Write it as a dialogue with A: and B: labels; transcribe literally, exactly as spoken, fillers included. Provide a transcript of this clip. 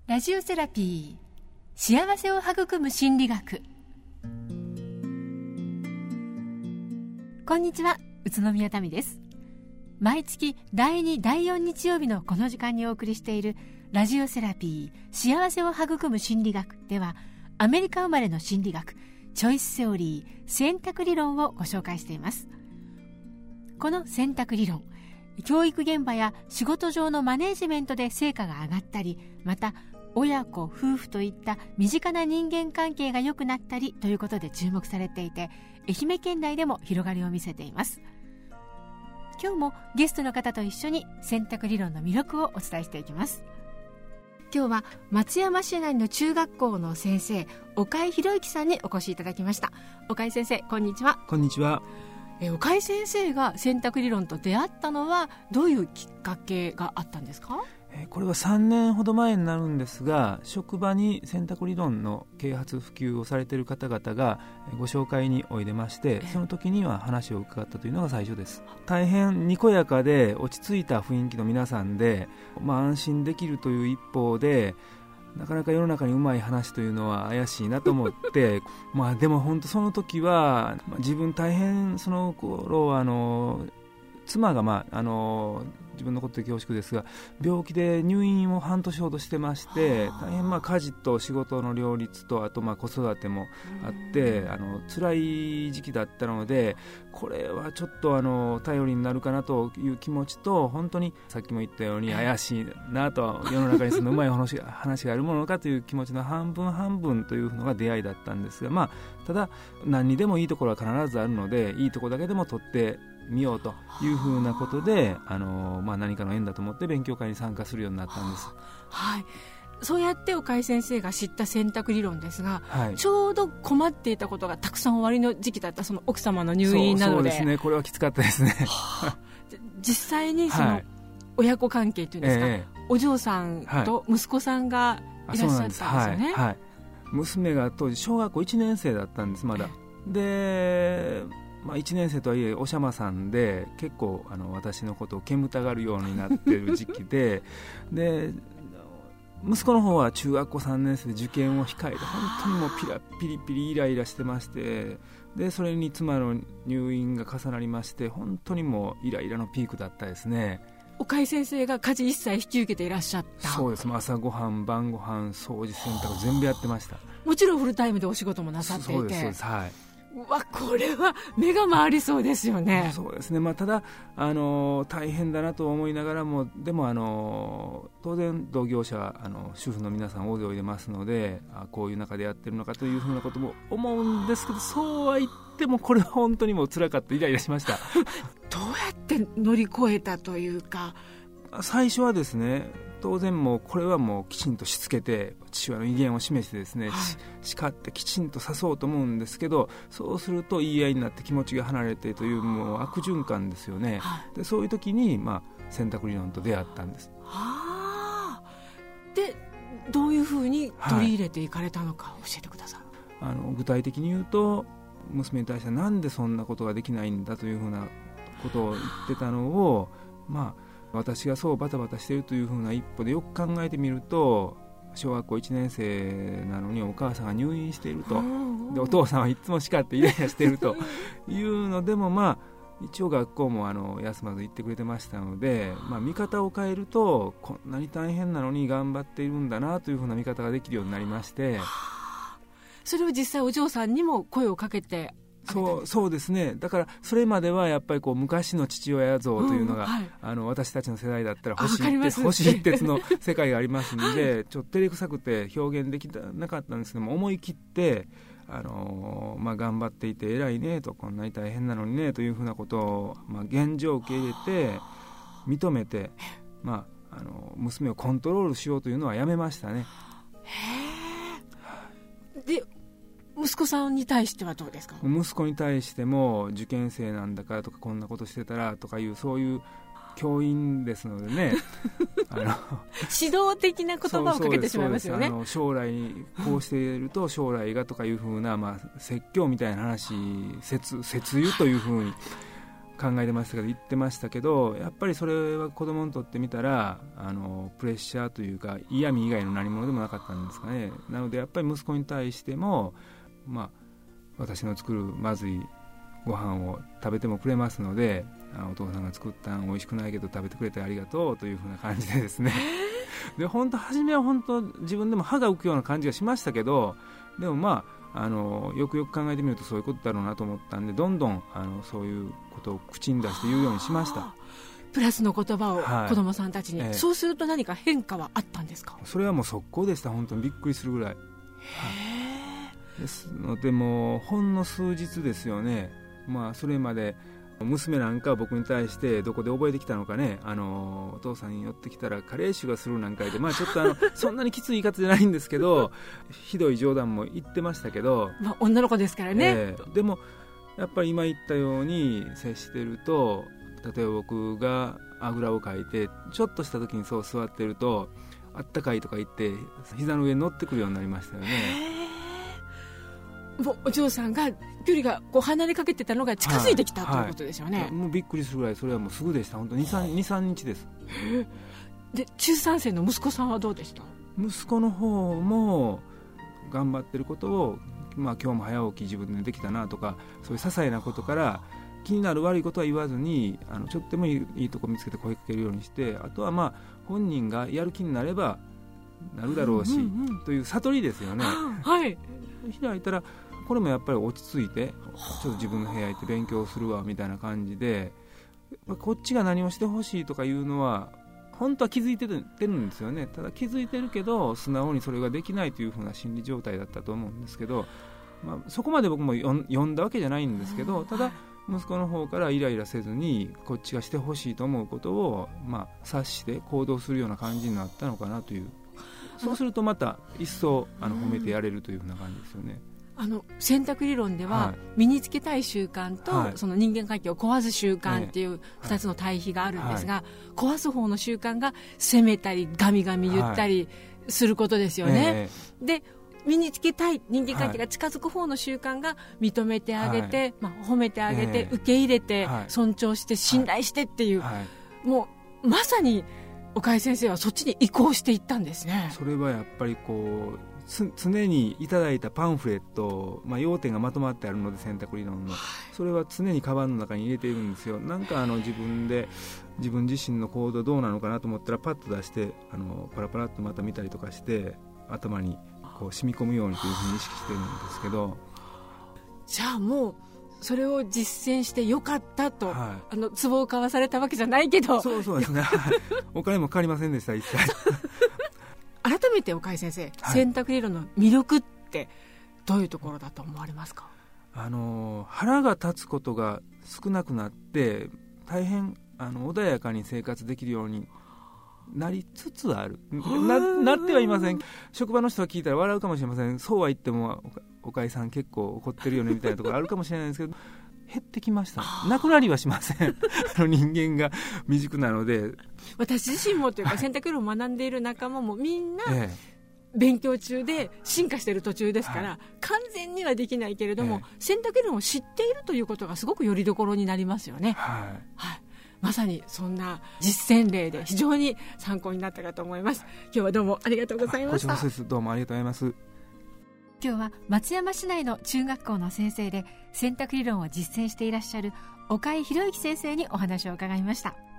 A: ラジオセラピー、幸せを育む心理学。こんにちは、宇都宮民です。毎月だいに、だいよん日曜日のこの時間にお送りしているラジオセラピー、幸せを育む心理学では、アメリカ生まれの心理学、チョイスセオリー、選択理論をご紹介しています。この選択理論、教育現場や仕事上のマネージメントで成果が上がったり、また親子、夫婦といった身近な人間関係が良くなったりということで注目されていて、愛媛県内でも広がりを見せています。今日もゲストの方と一緒に選択理論の魅力をお伝えしていきます。今日は松山市内の中学校の先生、岡井博之さんにお越しいただきました。岡井先生、こんにちは。
B: こんにちは。
A: え岡井先生が選択理論と出会ったのはどういうきっかけがあったんですか？
B: これはさんねんほど前になるんですが、職場に選択理論の啓発普及をされている方々がご紹介においでまして、その時には話を伺ったというのが最初です。大変にこやかで落ち着いた雰囲気の皆さんで、まあ、安心できるという一方で、なかなか世の中にうまい話というのは怪しいなと思ってまあでも本当その時は、まあ、自分大変その頃はあの妻が、まあ、あの自分のことで恐縮ですが、病気で入院を半年ほどしてまして、大変まあ家事と仕事の両立と、あとまあ子育てもあって、あの辛い時期だったので、これはちょっとあの頼りになるかなという気持ちと、本当にさっきも言ったように怪しいなと、世の中にそのうまい話が、話があるものかという気持ちの半分半分というのが出会いだったんですが、まあ、ただ何にでもいいところは必ずあるので、いいところだけでも取って見ようというふうなことで、あの、まあ、何かの縁だと思って勉強会に参加するようになったんです。
A: はい、そうやって岡井先生が知った選択理論ですが、はい、ちょうど困っていたことがたくさんおありの時期だった、その奥様の入院などで。
B: そう、そうですね、これはきつかったですね
A: 実際にその親子関係というんですか、はい、お嬢さんと息子さんがいらっしゃったんですよね。はいはいはい、
B: 娘が当時小学校いちねん生だったんです、まだ。でまあ、いちねん生とはいえおしゃまさんで、結構あの私のことを煙たがるようになっている時期でで息子の方は中学校さんねん生で受験を控えて、本当にもうピラピリピリイライラしてまして、でそれに妻の入院が重なりまして、本当にもうイライラのピークだったですね。
A: 岡井先生が家事一切引き受けていらっしゃった？
B: そうです。朝ごはん、晩ごはん、掃除、洗濯全部やってました。
A: もちろんフルタイムでお仕事もなさっていて。
B: そうです、そうです、はい。
A: うわ、これは目が回りそうですよね。
B: そうですね、まあ、ただあの大変だなと思いながらも、でもあの当然同業者あの主婦の皆さん大勢おいでますので、あこういう中でやってるのかというふうなことも思うんですけど、そうは言ってもこれは本当にもう辛かった、イライラしました
A: どうやって乗り越えたというか。
B: 最初はですね、当然もうこれはもうきちんとしつけて、父親の威厳を示してですね、はい、叱ってきちんと刺そうと思うんですけど、そうすると言い合いになって気持ちが離れてという、もう悪循環ですよね。はい、でそういう時に、まあ、選択理論と出会ったんです。
A: はあ、でどういうふうに取り入れていかれたのか教えてください。
B: はい、あの具体的に言うと、娘に対してなんでそんなことができないんだというふうなことを言ってたのを、まあ私がそうバタバタしているというふうな一歩でよく考えてみると、小学校いちねん生なのにお母さんが入院していると、でお父さんはいつも叱ってイライラしているというのでも、まあ一応学校もあの休まず行ってくれてましたので、まあ、見方を変えると、こんなに大変なのに頑張っているんだなというふうな見方ができるようになりまして、
A: それを実際お嬢さんにも声をかけて。
B: そうそうですね。だからそれまではやっぱりこう昔の父親像というのが、うんはい、あの私たちの世代だったら星一徹、星一徹の世界がありますので、はい、ちょっと照れくさくて表現できなかったんですけども、思い切ってあの、まあ、頑張っていて偉いねと、こんなに大変なのにねというふうなことを、まあ、現状を受け入れて認めて、まあ、あの娘をコントロールしようというのはやめましたね。
A: へー。で息子さんに対してはどうですか？
B: 息子に対しても、受験生なんだからとか、こんなことしてたらとかいう、そういう教員ですのでねあの
A: 指導的な言葉をかけてしまいますよね。
B: そうそうです、そうです。あの将来にこうしていると将来がとかいうふうな、まあ、説教みたいな話、説説諭というふうに考えてましたけど言ってましたけど、やっぱりそれは子供にとってみたらあのプレッシャーというか嫌味以外の何者でもなかったんですかね。なのでやっぱり息子に対しても、まあ、私の作るまずいご飯を食べてもくれますので、あお父さんが作ったん美味しくないけど食べてくれてありがとうというふうな感じでですねで本当初めは本当自分でも歯が浮くような感じがしましたけど、でもまああのよくよく考えてみるとそういうことだろうなと思ったんで、どんどんあのそういうことを口に出して言うようにしました。
A: プラスの言葉を子供さんたちに、
B: はい、ええ、
A: そうすると何か変化はあったんですか？
B: それはもう速攻でした。本当にびっくりするぐらい。へー、ですのでもうほんの数日ですよね。まあそれまで娘なんかは僕に対してどこで覚えてきたのかね、あのお父さんに寄ってきたら加齢臭がするなんかで、まあ、ちょっとあのそんなにきつい言い方じゃないんですけどひどい冗談も言ってましたけど、
A: まあ、女の子ですからね、
B: えー、でもやっぱり今言ったように接してると、例えば僕があぐらをかいてちょっとした時にそう座ってるとあったかいとか言って膝の上に乗ってくるようになりましたよね。
A: もうお嬢さんが距離がこう離れかけてたのが近づいてきた、はい、ということですよね。
B: はい、もうびっくりするぐらいそれはもうすぐでした。本当に にさんにちです。
A: で中さん生の息子さんはどうでした？
B: 息子の方も頑張ってることを、まあ、今日も早起き自分でできたなとか、そういう些細なことから気になる悪いことは言わずに、あのちょっとでもいい、いいとこ見つけて声かけるようにして、あとはまあ本人がやる気になればなるだろうし、うんうんうん、という悟りですよね。
A: はい、
B: 開いたらこれもやっぱり落ち着いてちょっと自分の部屋行って勉強するわみたいな感じで、こっちが何をしてほしいとかいうのは本当は気づいてるんですよね。ただ気づいてるけど素直にそれができないというふうな心理状態だったと思うんですけど、まあ、そこまで僕も読んだわけじゃないんですけど、ただ息子の方からイライラせずにこっちがしてほしいと思うことを、まあ、察して行動するような感じになったのかなという。そうするとまた一層あの褒めてやれるというふうな感じですよね。
A: あの選択理論では、はい、身につけたい習慣と、はい、その人間関係を壊す習慣っていうふたつの対比があるんですが、はいはい、壊す方の習慣が責めたりガミガミ言ったりすることですよね、はい、で身につけたい人間関係が近づく方の習慣が認めてあげて、はい、まあ、褒めてあげて、はい、受け入れて、はい、尊重して信頼してっていう、はい、もうまさに岡井先生はそっちに移行していったんですね。
B: それはやっぱりこう常にいただいたパンフレット、まあ、要点がまとまってあるので選択理論の、それは常にカバンの中に入れているんですよ。なんかあの自分で自分自身の行動どうなのかなと思ったらパッと出してあのパラパラっとまた見たりとかして頭にこう染み込むようにというふうに意識してるんですけど、
A: じゃあもうそれを実践してよかったと、はい、あの壺を買わされたわけじゃないけど、
B: そうそうですねお金もかかりませんでした一切
A: 改めて岡井先生、はい、選択理論の魅力ってどういうところだと思われますか？
B: あの腹が立つことが少なくなって大変あの穏やかに生活できるようになりつつある な, なってはいません。職場の人が聞いたら笑うかもしれません。そうは言っても岡井さん結構怒ってるよねみたいなところあるかもしれないんですけど減ってきました。なくなりはしませんあの人間が未熟なので。
A: 私自身もというか選択理論を学んでいる仲間もみんな勉強中で進化している途中ですから、はい、完全にはできないけれども、ええ、選択理論を知っているということがすごくよりどころになりますよね、はいはい、まさにそんな実践例で非常に参考になったかと思います。今日はどうもありがとうございました。
B: こちらこそです。どうもありがとうございます。
A: 今日は松山市内の中学校の先生で選択理論を実践していらっしゃる岡井宏之先生にお話を伺いました。